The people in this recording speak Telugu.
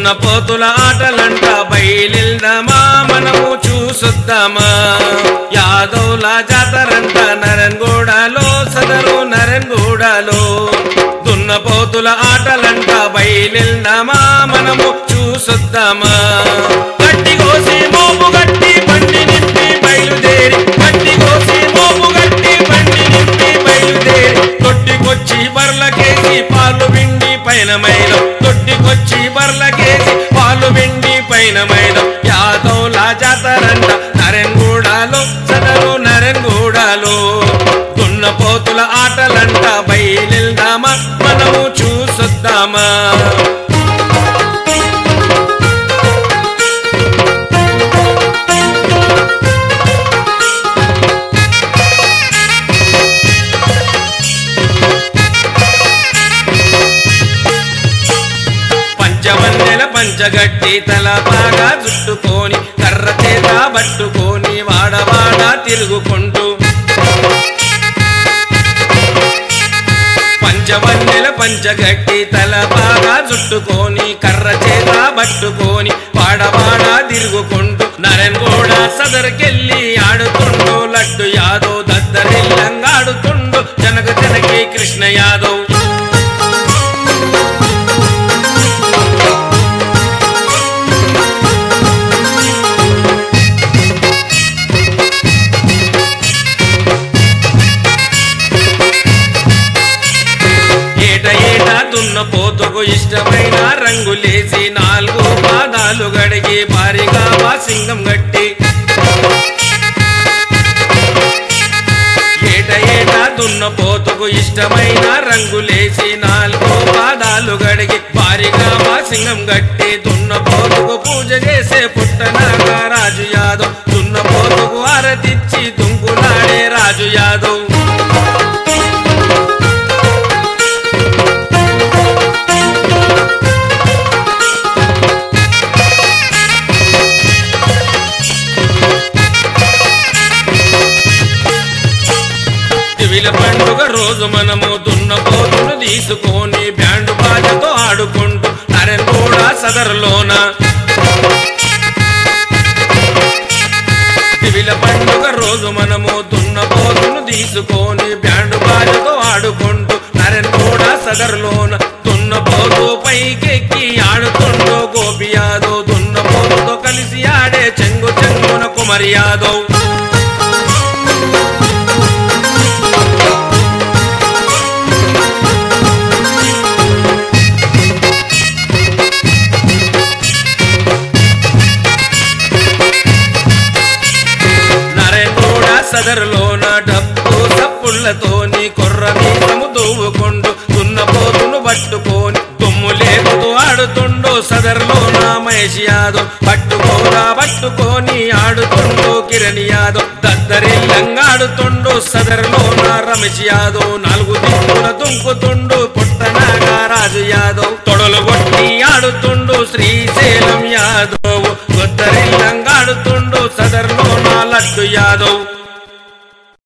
దున్నపోతుల ఆటలంట బయలుదేరమా మనము చూసొద్దామా యాదవుల జాతరంట నరన్గూడలో సదరు నరన్గూడలో దున్నపోతుల ఆటలంట బయలుదేరమా మనము చూసొద్దామా గట్టి కోసి మోపు గట్టి బండి నింపి బయలుదేరి గట్టి కోసి మోపు గట్టి బండి నింపి బయలుదేరి తొట్టికొచ్చి బర్లకేసి పాలు విండి పైన మైలం తొట్టికొచ్చి బర్లకేసి పాలు విండి పైన మైలం యాదవుల జాతరంట నరన్గూడలో సదరు నరన్గూడలో దున్నపోతుల ఆటలంట బయలుదేరమా మనము చూసొద్దామా పంచవన్నెల పంచగట్టి తల బాగా చుట్టుకొని కర్ర చేత పట్టుకొని వాడవాడ తిరుగుకుంటూ పంచవన్నెల పంచగట్టి తల బాగా చుట్టుకొని కర్ర చేత పట్టుకొని వాడవాడ తిరుగుకుంటూ నరన్గూడ సదరుకెళ్ళి ఆడుతుండు లడ్డు యాదవ్ దద్దరిల్లంగా ఆడుతుండు జనక జనకి కృష్ణ యాదవ్ దున్నపోతుకు ఇష్టమైన రంగులేసి నాలుగు పాదాలు గడిగి భారీగా సింగం గట్టి ఏట దున్నపోతుకు ఇష్టమైన రంగులేసి నాలుగు పాదాలు గడిగి భారీగా సింగం గట్టి దున్నపోతుకు పూజ చేసే పుట్టనాగా రాజు యాదవ్ దున్నపోతుకు ఆరతిచ్చి దుంకులాడే రాజు యాదవ్ పండుగ రోజు మనము దున్నపోతును తీసుకొని బ్యాండు బాజతో ఆడుకుంటూ నరన్గూడ సదరులోన దివిల పండుగ రోజు మనము దున్నపోతును తీసుకొని బ్యాండు బాజతో ఆడుకుంటూ నరన్గూడ సదరులోన దున్నపోతు పైకెక్కి ఆడుతుండో గోపి యాదవ్ దున్నపోతుతో కలిసి ఆడే చెంగు చెంగున కుమారి యాదవ్ సదరులోన డబ్బు సప్పుళ్లతోని కొర్ర మీసము దూవుకుంటూ దున్నపోతును పట్టుకొని దుమ్ము లేపుతూ ఆడుతుండో సదరులోన మహేష్ యాదవ్ పట్టుకొని ఆడుతుండో కిరణ్ యాదవ్ దద్దరిల్లంగా ఆడుతుండో సదరులోన రమేష్ యాదవ్ నాలుగు దిక్కుల దుంకుతుండు పుట్టనాగా రాజు యాదవ్ తొడలు కొట్టి ఆడుతుండు శ్రీశైలం యాదవ్ దద్దరిల్లంగా ఆడుతుండు సదరులోన లడ్డు యాదవ్